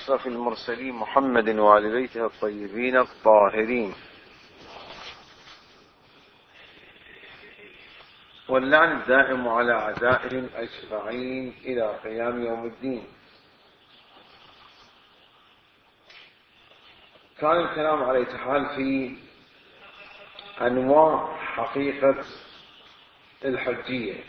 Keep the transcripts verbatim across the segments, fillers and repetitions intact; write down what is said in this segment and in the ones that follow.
أشرف المرسلين محمد وآل بيته الطيبين الطاهرين، واللعن الدائم على أعدائهم أجمعين إلى قيام يوم الدين. كان الكلام على حال في أنواع حقيقة الحجية.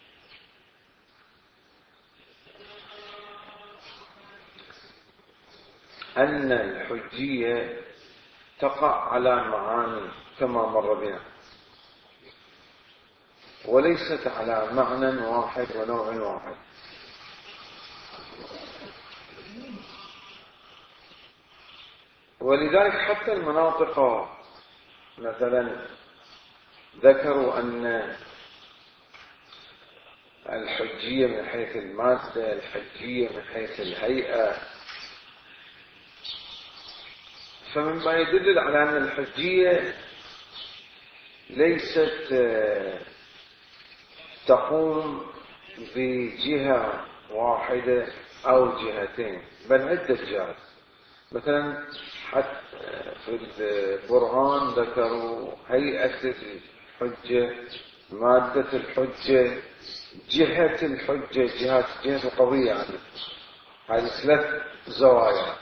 أن الحجية تقع على معاني كما مر بنا، وليست على معنى واحد ونوع واحد. ولذلك حتى المناطق مثلا ذكروا أن الحجية من حيث المادة، الحجية من حيث الهيئة، فمما يدل على أن الحجية ليست تقوم بجهة واحدة أو جهتين، بل عدة جهات. مثلا حتى في القرآن ذكروا هيئة الحجة، مادة الحجة، جهة الحجة، جهة جهة القضية، يعني هذه ثلاث زوايا.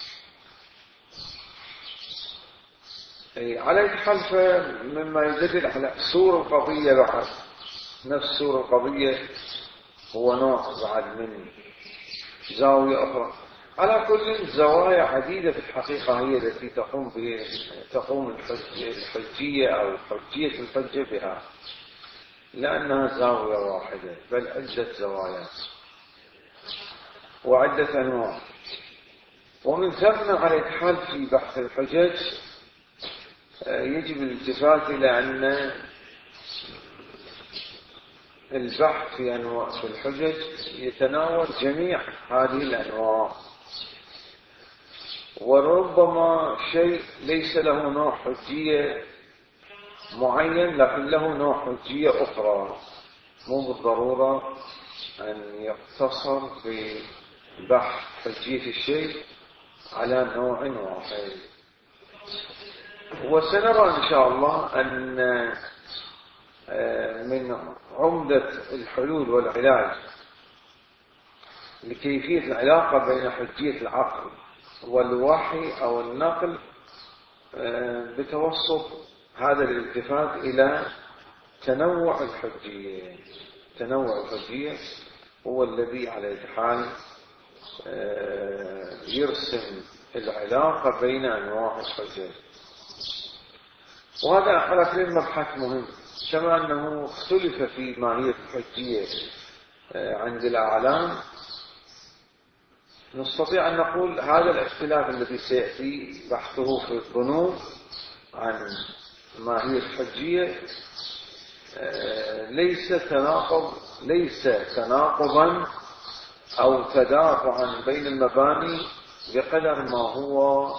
على حال مما يدل على سور القضية بعد، نفس سور القضية هو نوع بعد من زاوية أخرى. على كل زوايا عديدة في الحقيقة هي التي تقوم به تقوم الحجية أو حجية الحجة بها، لأنها زاوية واحدة بل عدة زوايا وعدة أنواع. ومن ثم على حال في بحث الحجج يجب الالتفات إلى أن البحث في أنواع في الحجج يتناول جميع هذه الأنواع، وربما شيء ليس له نوع حجية معين لكن له نوع حجية أخرى، مو بالضرورة أن يقتصر في بحث حجية الشيء على نوع واحد. وسنرى إن شاء الله أن من عمدة الحلول والعلاج لكيفية العلاقة بين حجية العقل والوحي أو النقل بتوسط هذا الالتفات إلى تنوع الحجية. تنوع الحجية هو الذي على حال يرسم العلاقة بين أنواع الحجة، وهذا على كل مبحث مهم. كما أنه اختلف في ماهية الحجية عند الأعلام، نستطيع أن نقول هذا الاختلاف الذي سيأتي بحثه في الظنون عن ماهية الحجية ليس تناقض ليس تناقضا أو تدافعا بين المباني بقدر ما هو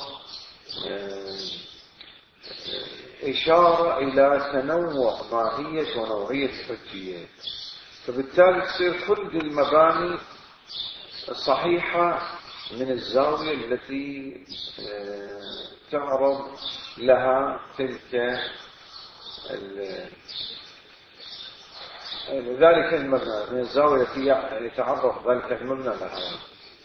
إشارة إلى تنوع ماهية ونوعية الحجية. فبالتالي تصير كل المباني صحيحة من الزاوية التي تعرض لها تلك ذلك المبنى، من الزاوية التي يتعرض ذلك المبنى لها.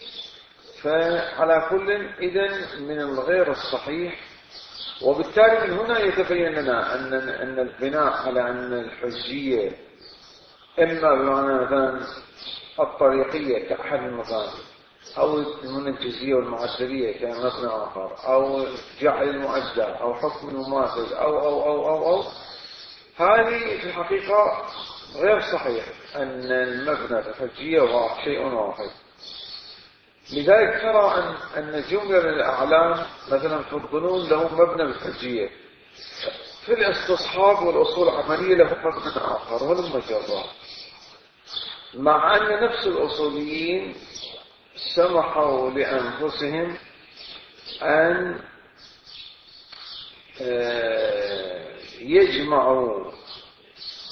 فعلى كل إذن من الغير الصحيح. وبالتالي من هنا يتبين لنا أن أن البناء على أن الحجية إما بمعنى مثلا الطريقية كأحد المباني، أو المنجزية والمعدلية كمبنى آخر، أو جعل المؤدى، أو حكم المماثل، أو أو أو أو أو هذه في الحقيقة غير صحيح. أن المبنى الحجية هو شيء واحد. لذلك ترى أن أن جملة من الأعلام مثلا في الظنون له مبنى الحجية، في الاستصحاب والأصول العملية له مبنى آخر ولم يجرى، مع أن نفس الأصوليين سمحوا لأنفسهم أن يجمعوا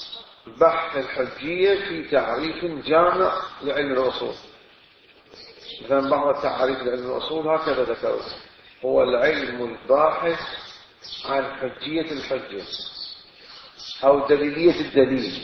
بحث الحجية في تعريف جامع لعلم الأصول. مثلا بعض التعاريف لعلم الأصول هكذا ذكروا: هو العلم الباحث عن حجية الحجة أو دليلية الدليل.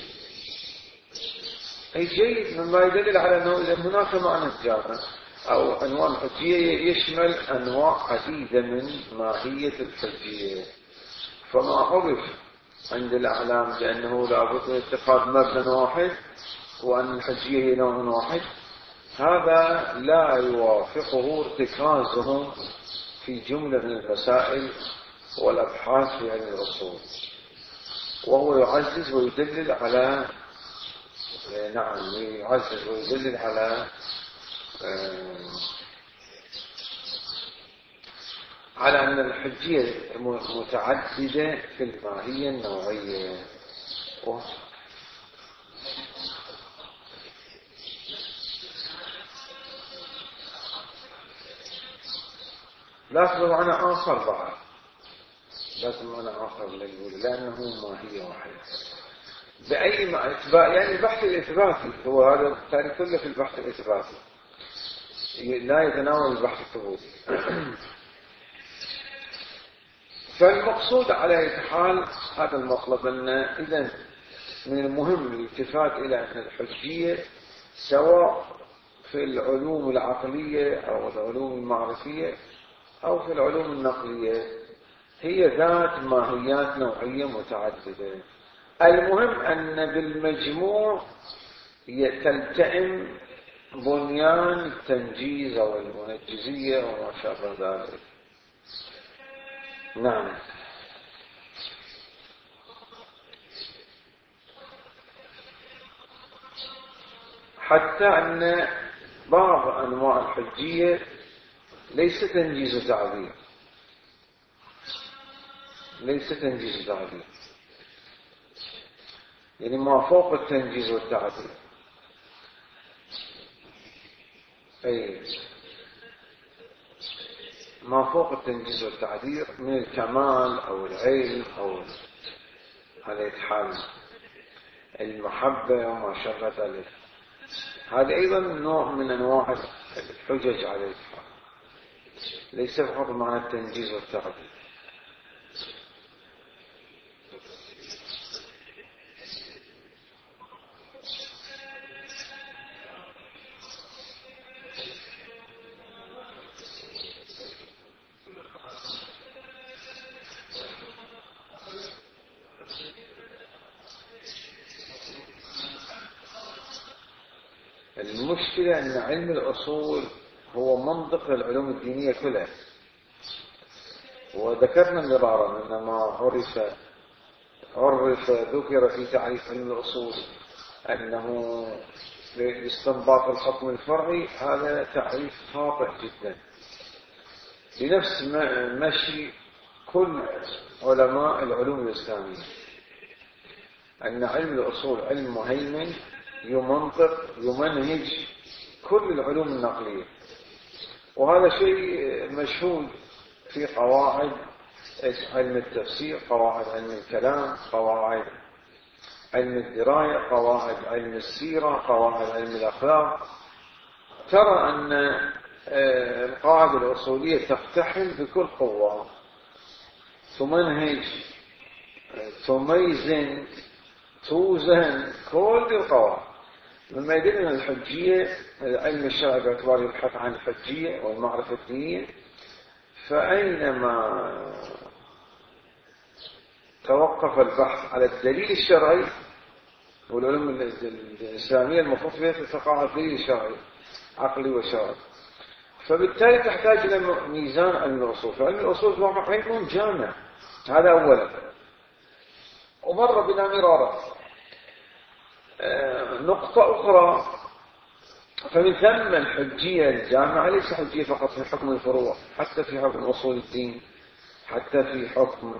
أي جيد، مما يدلل على أنه إذا هناك معنى جامع أو أنواع الحجية يشمل أنواع عديدة من ماهية الحجية. فما عرف عند الأعلام بأنه لابد من اتخاذ مبنى واحد وأن الحجية هي نوع واحد، هذا لا يوافقه ارتكازهم في جملة من المسائل والأبحاث في علم الأصول، وهو يعزز ويدلل على نعم يعزز ويدلل على على أن الحجية متعددة في الماهية النوعية. لازم معنى آخر بعد، لازم معنى آخر للأولى، لأنه ماهية واحدة بأي معنى إثبات. يعني البحث الإثباتي هو هذا التاريخ كله في البحث الإثباتي، لا يتناول البحث الثبوتي. فالمقصود على أي حال هذا المطلب أن إذن من المهم الالتفات إلى أن الحجية سواء في العلوم العقلية أو العلوم المعرفية أو في العلوم النقلية هي ذات ماهيات نوعية متعددة. المهم أن بالمجموع تلتئم بنيان التنجيز أو المنجزية وما شابه ذلك. نعم. حتى أن بعض أنواع الحجية ليس تنجيز وتعبير، ليس تنجيز وتعبير، يعني ما فوق التنجيز والتعبير. أي ما فوق التنجيز والتعبير من الكمال أو العلم أو على حال المحبة وما شابه ذلك، هذا أيضا نوع من أنواع الحجج على الحال، ليس فقط معنى التنجيز والتعبير. المشكلة أن علم الأصول هو منطق العلوم الدينية كلها، وذكرنا مرارا أن ما عرف عرف ذكر في تعريف علم الأصول أنه لاستنباط الحكم الفرعي، هذا تعريف خاطئ جدا بنفس مشي كل علماء العلوم الإسلامية، أن علم الأصول علم مهيمن يمنطق يمنهج كل العلوم النقلية، وهذا شيء مشهود في قواعد علم التفسير، قواعد علم الكلام، قواعد علم الدراية، قواعد علم السيرة، قواعد علم الأخلاق. ترى أن القاعدة الأصولية تقتحم بكل قوة، تمنهج، تميزن، توزن كل القواعد، مما يدل أن الحجية العلم الشرعي باعتباره يبحث عن الحجية والمعرفة الدينية، فأينما توقف البحث على الدليل الشرعي، والعلوم الإسلامية المفروض فيها تقع على الدليل الشرعي عقلي وشرعي، فبالتالي تحتاج إلى ميزان علم الأصول. فعلم الأصول هو علم جامع، هذا أولا. ومر بنا مرارا نقطة أخرى، فمن ثم الحجية الجامعة ليس حجية فقط في حكم الفروع، حتى في حكم أصول الدين، حتى في حكم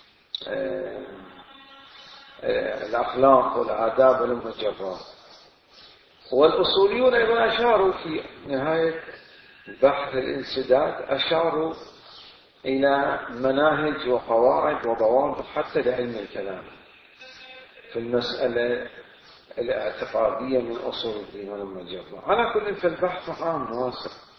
الأخلاق والآداب والمجرات. والأصوليون أيضا أشاروا في نهاية بحث الانسداد، أشاروا إلى مناهج وقواعد وضوابط حتى لعلم الكلام في المسألة الاعتقادية من أصول الدين والمجرات. على كل فالبحث عام واسع.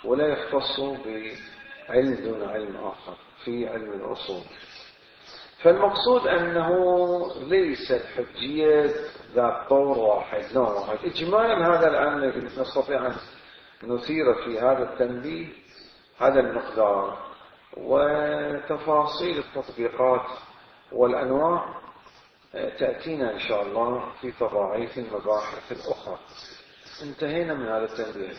ولا يختص بعلم دون علم آخر في علم الأصول. فالمقصود أنه ليس الحجية ذات طور واحد نوع واحد. إجمالا هذا الآن نستطيع أن نثير في هذا التنبيه هذا المقدار، وتفاصيل التطبيقات والأنواع تأتينا إن شاء الله في تضاعيف المباحث الأخرى. انتهينا من هذا التنبيه.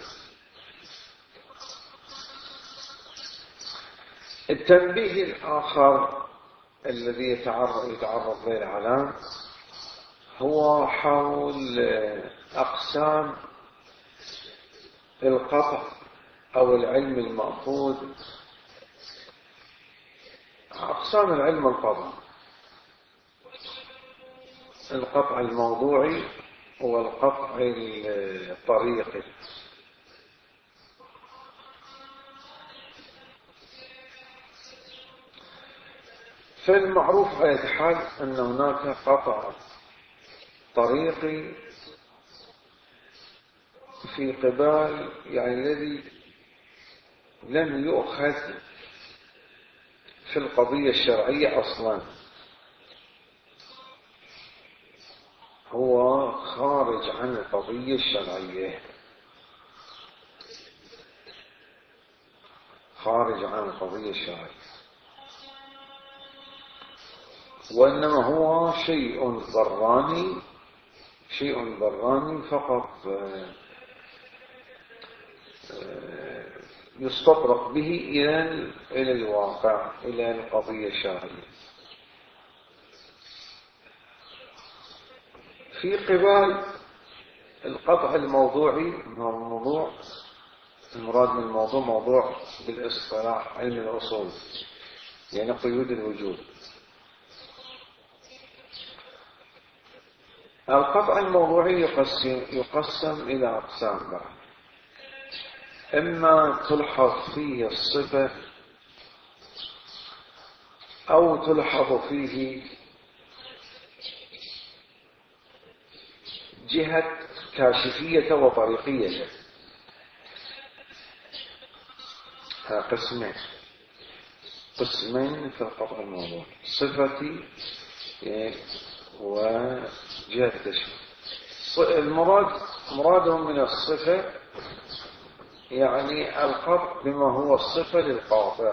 التنبيه الآخر الذي يتعرض يتعرض له العلام هو حول أقسام القطع أو العلم المأخوذ. أقسام العلم القطع: القطع الموضوعي والقطع الطريقي. فالمعروف على الحال أن هناك قطع طريقي في قبال يعني الذي لم يؤخذ في القضية الشرعية أصلا، هو خارج عن القضية الشرعية، خارج عن القضية الشرعية، وإنما هو شيء ضراني، شيء ضراني فقط يستطرق به إلى إلى الواقع، إلى القضية الشرعية. في قبال القطع الموضوعي، هو الموضوع المراد من الموضوع موضوع بالاصطلاح علم الأصول، يعني قيود الوجود. القطع الموضوعي يقسم, يقسم إلى أقسام بعد: إما تلحظ فيه الصفة أو تلحظ فيه جهة كاشفية وطريقية. ها قسمين قسمين في القطع الموضوعي: صفتي وجهة تشفيه. المراد مرادهم من الصفة يعني القطع بما هو الصفة للقاطع،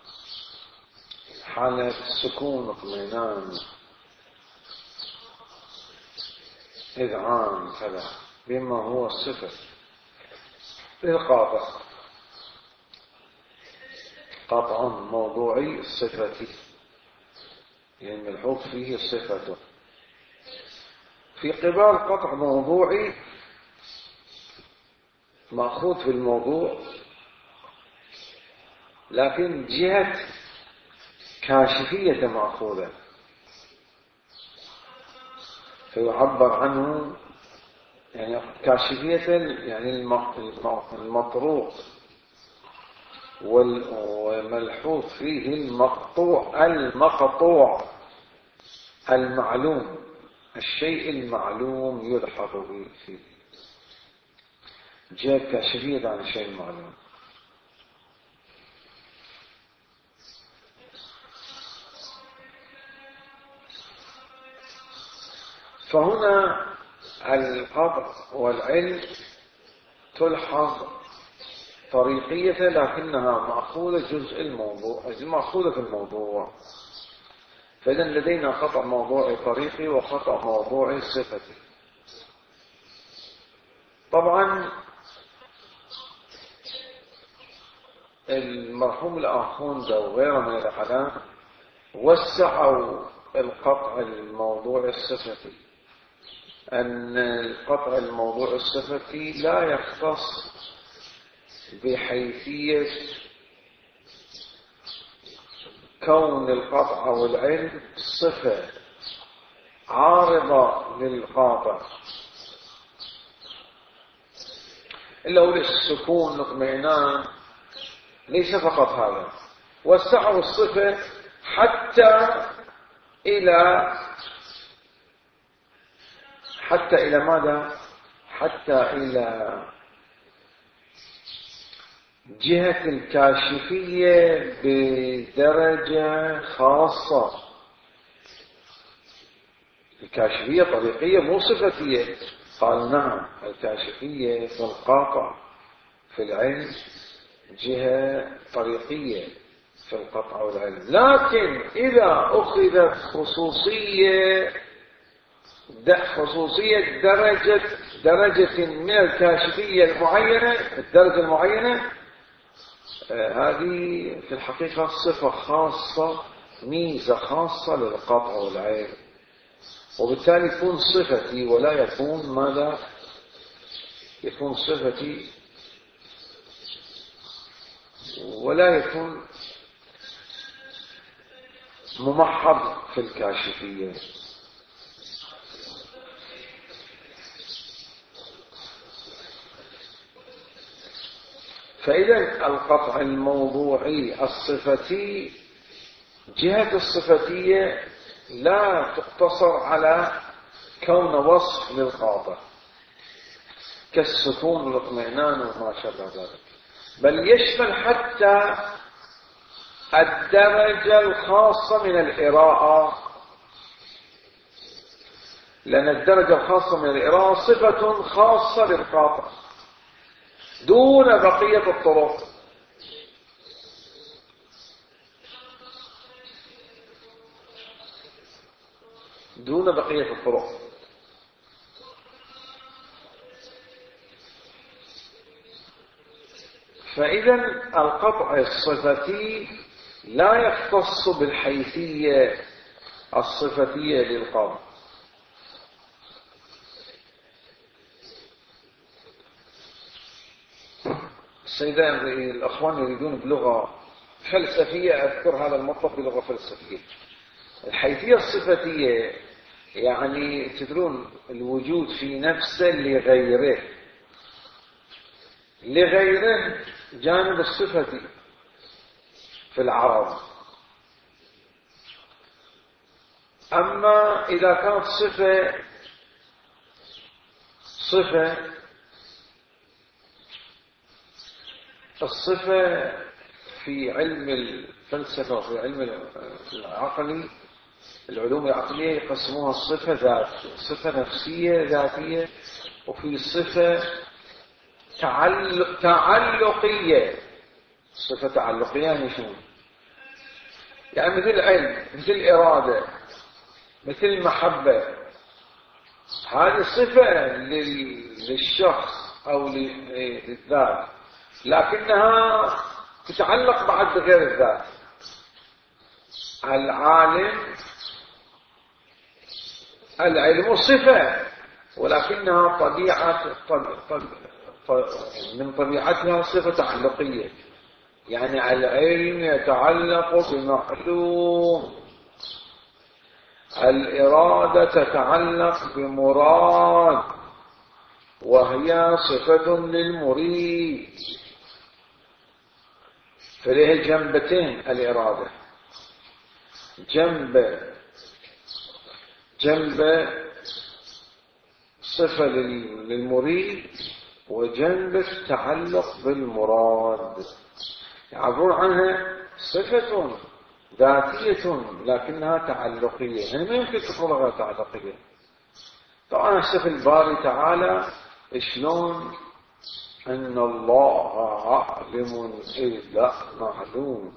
حالة سكون، اطمئنان، إذعان، كذا، بما هو الصفة للقاطع. قطع موضوعي صفتي يعني ملحوظ فيه صفته. في قبال قطع موضوعي مأخوذ في الموضوع لكن جهة كاشفية مأخوذة، فيعبر عنه يعني كاشفية يعني المطروق وملحوظ فيه المقطوع المقطوع المعلوم، الشيء المعلوم يلحظ فيه جهة كاشفية عن الشيء المعلوم. فهنا القطع والعلم تلحظ طريقية لكنها مأخوذة جزء الموضوع، مأخوذة في الموضوع. فإذا لدينا قطع موضوعي طريقي وقطع موضوعي صفتي. طبعا المرحوم الآخوندة وغيره من الأعلام وسعوا القطع الموضوعي الصفتي، أن القطع الموضوع الصفتي لا يختص بحيثية كون القطع والعلم صفة عارضة للقاطع، إلا هو السكون الاطمئنان، ليس فقط هذا، وسعوا الصفة حتى إلى حتى إلى ماذا؟ حتى إلى جهة الكاشفية بدرجة خاصة. الكاشفية طريقية مو صفتية. قال نعم، الكاشفية في القاطع في العلم جهة طريقية في القطع والعلم، لكن إذا أخذت خصوصية خصوصية درجة درجة من الكاشفية المعينة، الدرجة المعينة، آه هذه في الحقيقة صفة خاصة، ميزة خاصة للقطع والعلم، وبالتالي يكون صفتي ولا يكون ماذا؟ يكون صفتي ولا يكون ممحض في الكاشفية. فإذا القطع الموضوعي الصفتي، جهة الصفتية لا تقتصر على كون وصف للقاطع كالسكون والاطمئنان وما شابه ذلك، بل يشمل حتى الدرجة الخاصة من الإراءة، لأن الدرجة الخاصة من الإراءة صفة خاصة للقاطع دون بقية الطرق. دون بقية الطرق. فإذا القطع الصفتي لا يختص بالحيثية الصفتية للقاطع. السيدان الأخوان يريدون بلغة فلسفية، أذكر هذا المطلب بلغة فلسفية. الحيثية الصفتية يعني تدرون الوجود في نفسه لغيره، لغيره جانب الصفتي في العرب. أما إذا كانت صفة صفة الصفة في علم الفلسفة وفي علم العقل، العلوم العقلية يقسموها الصفة ذات، صفة نفسية ذاتية، وفي صفة تعلق تعلقية. صفة تعلقية يعني شو؟ يعني مثل علم، مثل إرادة، مثل محبة. هذه صفة للشخص أو للذات، لكنها تتعلق بعد بغير الذات. العالم العلم صفة، ولكنها طبيعة من طبيعتها صفة تعلقية، يعني العلم يتعلق بمعلوم، الإرادة تتعلق بمراد، وهي صفة للمريد. فليه جنبتين الإرادة، جنب جنب صفة للمريد وجنب التعلق بالمراد، يعبرون عنها صفة ذاتية لكنها تعلقية، يعني ما يمكن تكون غير تعلقية. طبعا الشيخ الباري تعالى شلون أن الله عالم إذ لا معلوم،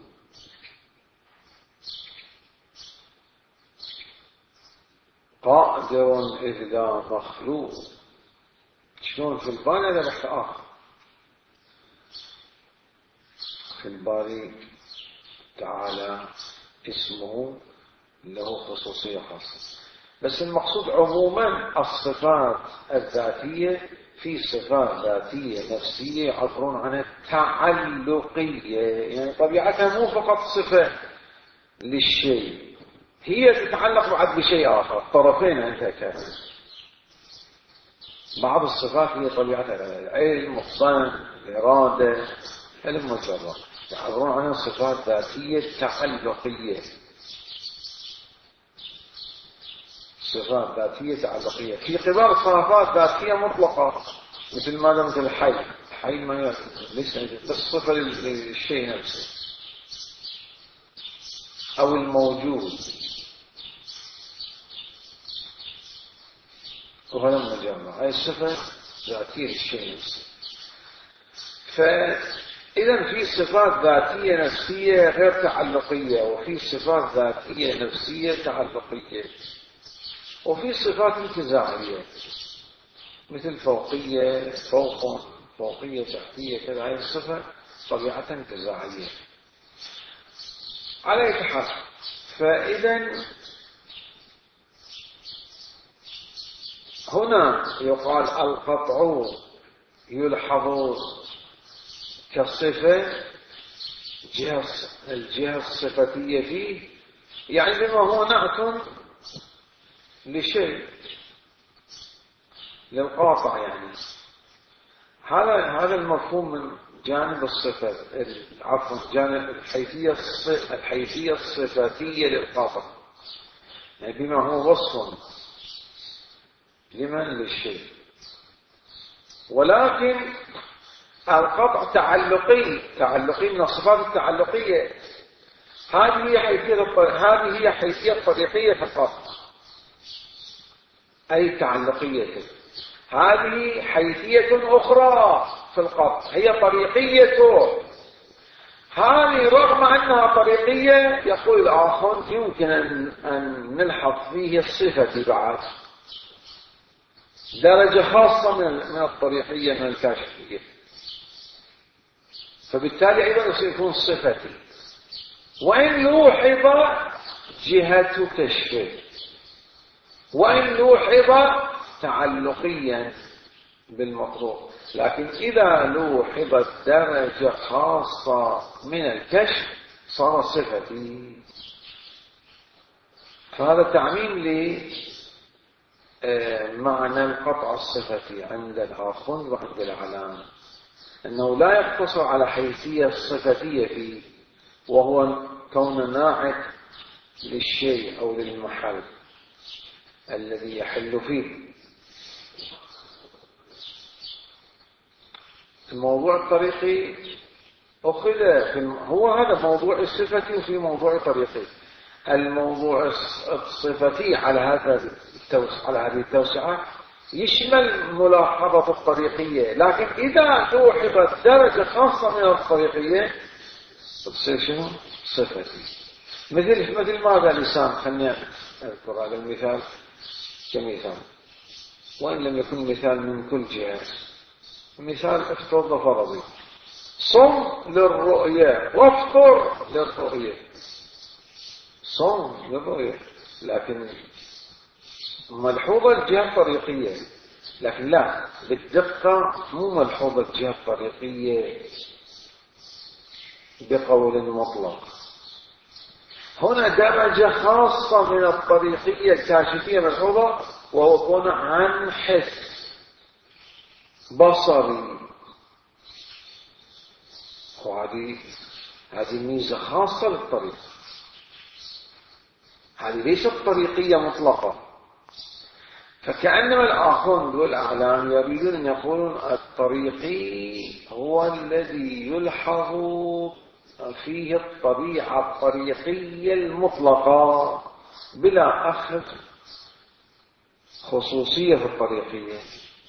قادر إذ لا مخلوق. شلون في الباري؟ هذا بحث آخر. في الباري تعالى اسمه له خصوصية خاصة، بس المقصود عموما الصفات الذاتية، في صفات ذاتية نفسية يعبرون عنها تعلقية، يعني طبيعتها مو فقط صفة للشيء، هي تتعلق بعد بشيء آخر، طرفين عندها كامل. بعض الصفات هي طبيعتها العلم، الصنع، الإرادة، المجرد، يعبرون عنها صفات ذاتية تعلقية، صفات ذاتية تعلقية. في قبال صفات ذاتية مطلقة مثل ماذا؟ مثل الحي، الحي ما ليس الصفة للشيء نفسه أو الموجود، وهذا مجرد هاي الصفة ذاتية للشيء نفسه. فإذا في صفات ذاتية نفسية غير تعلقية، وفي صفات ذاتية نفسية تعلقية، وفي صفات انتزاعية مثل فوقية فوق فوقية تحتية كذا. هذه الصفة طبيعة انتزاعية على أي حال. فإذا هنا يقال القطع يلحظ كالصفة جهة الجهة الصفتية فيه، يعني بما هو نعت لشيء للقاطع. يعني هذا هذا المفهوم من جانب الصفة، عفوا جانب الحيثية الحيثية الصفاتية للقاطع، يعني بما هو وصف لمن للشيء. ولكن القطع تعلقي تعلقي من الصفات التعلقية. هذه هي حيثية هذه هي حيثية طريقية في القطع، أي تعلقية. هذه حيثية أخرى في القطع هي طريقيته. هذه رغم أنها طريقية يقول الآخر يمكن أن نلحظ فيه الصفة بعد درجة خاصة من الطريقية من الكاشفية، فبالتالي أيضا سيكون صفتي. وإن لوحظ جهة كشفه، وإن لوحظ تعلقيا بالمطلوب، لكن إذا لوحظت درجة خاصة من الكشف صار صفتي. فهذا تعميم لمعنى القطع الصفتي عند الآخر وعند العلامة، أنه لا يقتصر على حيثية الصفتية فيه، وهو كون ناعت للشيء أو للمحل الذي يحل فيه. الموضوع الطريقي أخذ هو هذا موضوع الصفتي، وفي موضوع طريقي. الموضوع الصفتي على هذا على هذه التوسعة يشمل ملاحظة الطريقية، لكن إذا لوحظت درجة خاصة من الطريقية تصير شنو؟ صفتي. مثل مثل ماذا لسان؟ خلني أذكر هذا المثال كمثال، وإن لم يكن مثال من كل جهة. مثال افترض فرضي: صم للرؤية وافطر للرؤية. صم للرؤية، لكن ملحوظة الجهة الطريقية، لكن لا بالدقة مو ملحوظة الجهة الطريقية بقول مطلق. هنا درجة خاصة من الطريقية الكاشفية ملحوظة، وهو كون عن حس بصري. وهذه هذه ميزة خاصة للطريق، هذه ليست طريقية مطلقة. فكأنما الآخرون والأعلام يريدون أن يقولون الطريقي هو الذي يلحظ فيه الطبيعة الطريقية المطلقة بلا أخذ خصوصية في الطريقية.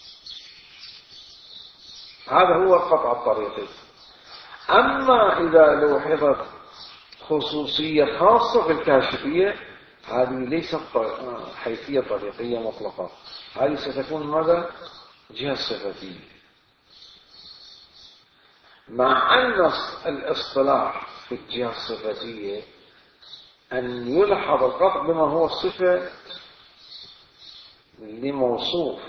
هذا هو القطع الطريقي. أما إذا لوحظت خصوصية خاصة في الكاشفية، هذه ليست حيثية طريقية مطلقة، هذه ستكون ماذا؟ جهة صفتية. مع أن الاصطلاح في الجهة الصفتية أن يلحظ القطع بما هو صفة لموصوف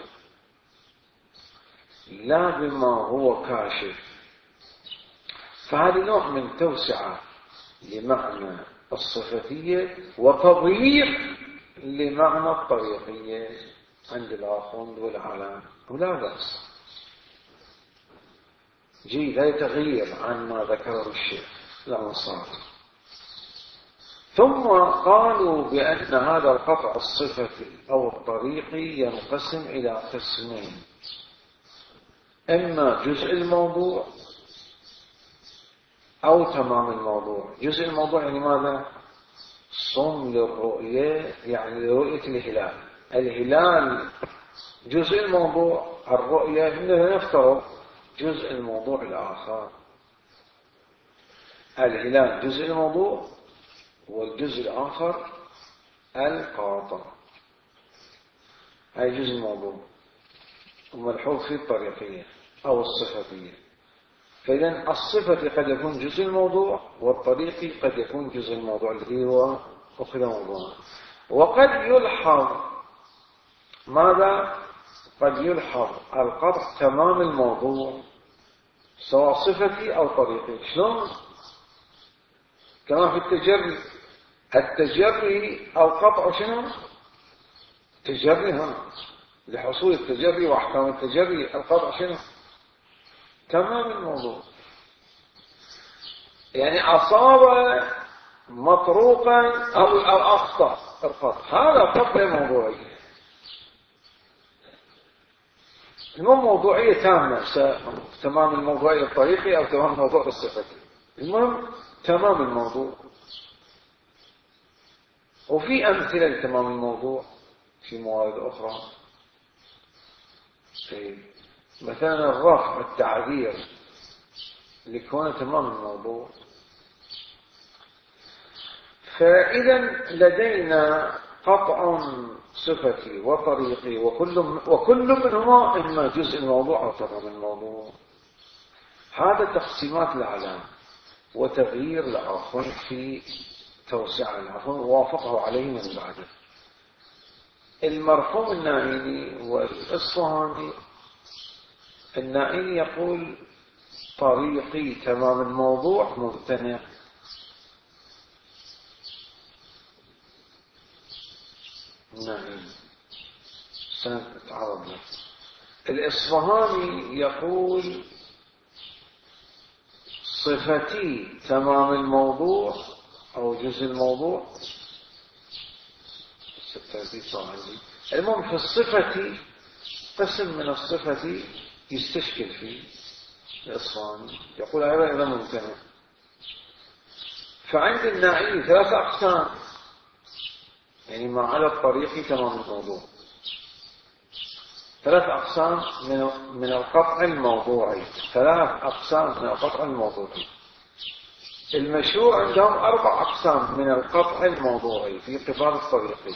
لا بما هو كاشف، فهذا نوع من توسعة لمعنى الصفتية وتضييق لمعنى الطريقية عند الآخرون والعلام، ولا بأس. جيد، لا يتغير عن ما ذكره الشيخ الأنصاري. ثم قالوا بأن هذا القطع الصفتي أو الطريقي ينقسم إلى قسمين: إما جزء الموضوع أو تمام الموضوع. جزء الموضوع يعني ماذا؟ صم للرؤية، يعني لرؤية الهلال. الهلال جزء الموضوع، الرؤية نفترض جزء الموضوع الآخر. الهلال جزء الموضوع والجزء الآخر القاطع، هاي جزء الموضوع وملحوظ في الطريقية أو الصفتية. فإذا الصفة قد يكون جزء الموضوع، والطريقي قد يكون جزء الموضوع الذي هو أخذ موضوعا. وقد يلحظ ماذا؟ قد يلحظ القطع تمام الموضوع سواء صفتي أو طريقي. شلون؟ كما في التجري، التجري أو قطع شنو؟ تجري، ها لحصول التجري وأحكام التجري. القطع شنو؟ تمام الموضوع، يعني أصاب مطروقا أو أخطأ القطع، هذا قطع موضوعي. مو موضوعية تامة تمام الموضوعية الطريقي أو تمام الموضوع الصفتي، المهم تمام الموضوع. وفي أمثلة لتمام الموضوع في موارد أخرى، مثلا الرفع التعبير لكونه تمام الموضوع. فإذا لدينا قطع صفتي وطريقي، وكل وكل منهما إما جزء الموضوع أو تمام الموضوع. هذا تقسيمات الأعلام وتغيير العفو في توسع العفو ووافقه عليه من بعده. المرحوم النائلي والإصفهاني، النائلي يقول طريقي تمام الموضوع ممتنع، النائلي سنتعرض له. الإصفهاني يقول صفتي تمام الموضوع أو جزء الموضوع. المهم في الصفة قسم من الصفة يستشكل فيه الإصفهاني، يقول هذا غير ممتنع. فعند النائلي ثلاث أقسام، يعني ما على الطريق تمام الموضوع، ثلاث أقسام من من القطع الموضوعي، ثلاث أقسام من القطع الموضوعي. المشهور عندهم أربع أقسام من القطع الموضوعي في قبال الطريقي،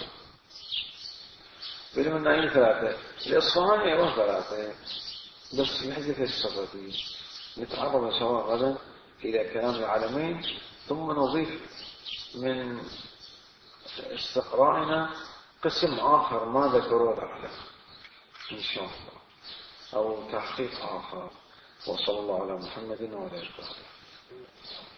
بينما النائلي ثلاثة، الإصفهاني أيضا ثلاثة، بس نحذف الصفتي. نتعرض إن شاء الله غدا إلى كلام العالمين، ثم نضيف من استقرائنا قسم آخر ما ذكروا العلم إن شاء الله، أو تحقيق آخر. وصلى الله على محمد وعلى آله وصحبه.